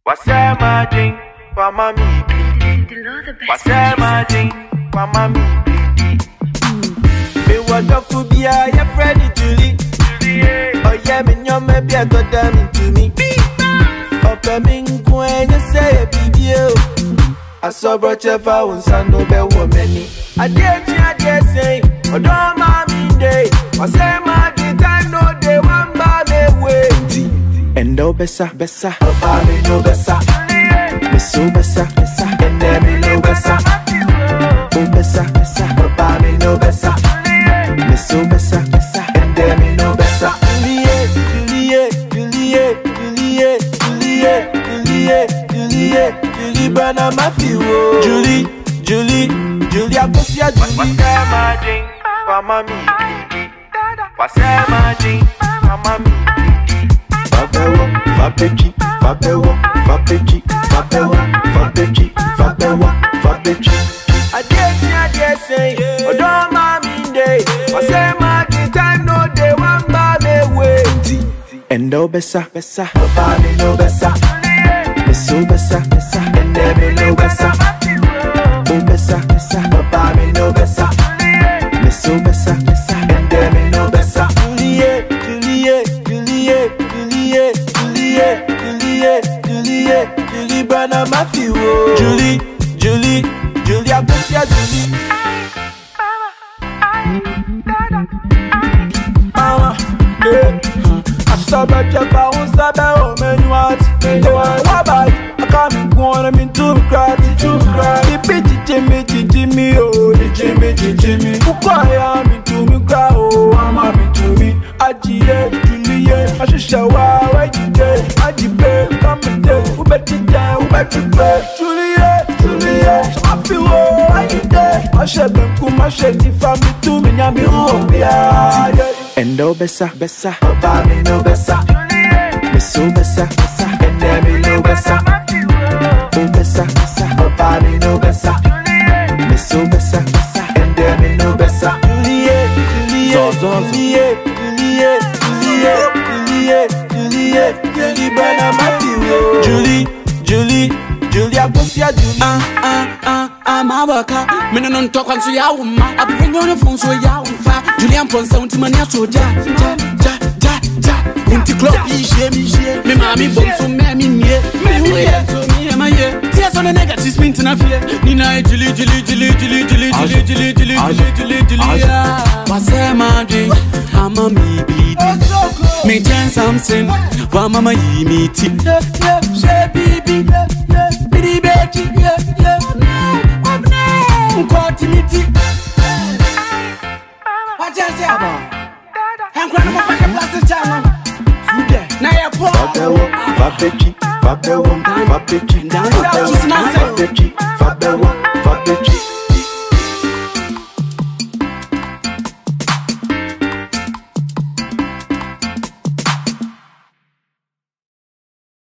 What's that my drink for mommy? What's that my drink for mommy? Me want to phobia, your friend Julie. Oh yeah, me nyom me be a god damn to me. Open me when you say baby. I saw brother for one son no be woman. I dare say, oh don't mommy day. What's that my time no day one by me way. And no bessa, Papa me no bessa. Me so bessa, and then me no bessa. Oh bessa, Papa me no bessa. Me so bessa, and then me no bessa. Julie, Bana Matthew. Julie, I go see a Julie. What's that my drink for mommy? What's that my drink for mommy? Fabechi. I dare say, oh don't mommy day. I say my time no day one by me way. And no bessa, Papa me no bessa. Me so bessa, and then me no bessa. Oh bessa, Papa me no bessa. Me so bessa, and then me no bessa. Julie, Bana Matthew. Julie, I go see a Julie. Mama, I saw that you found something home and you want it. Why buy? I can't go on and to cry. The bitch, Jimmy, oh, Jimmy. Who cry to me, cry, oh, I'm to me. Julie, I should show why you did. I debate, come and tell who bet you down, who bet you play. Julie, so I feel why you did. I should be cool, my shady family to me, I'm and no bessa, Papa me no bessa. Me so bessa, and then me no bessa. Oh bessa, Papa me no bessa. Me so bessa, and then me no bessa. Julie, Bana Matthew. Julie, I go see a Julie. I'm a worker. Me no talk on so ya woman. I bring on the phone so ya woman. Julian Ponce, unti mania so ja. Unti club shame. Me mami bom so me nie. Me we so me am ye. Tears on the negative spin to na fear. Nina Julie. What's that my dream? I'm a me bleed. Me turn something. Why mama yi me tea? Say baby. Bidi beti. Continuity. What you say about? I'm going to make a plastic channel. Now you're poor. Fabechi.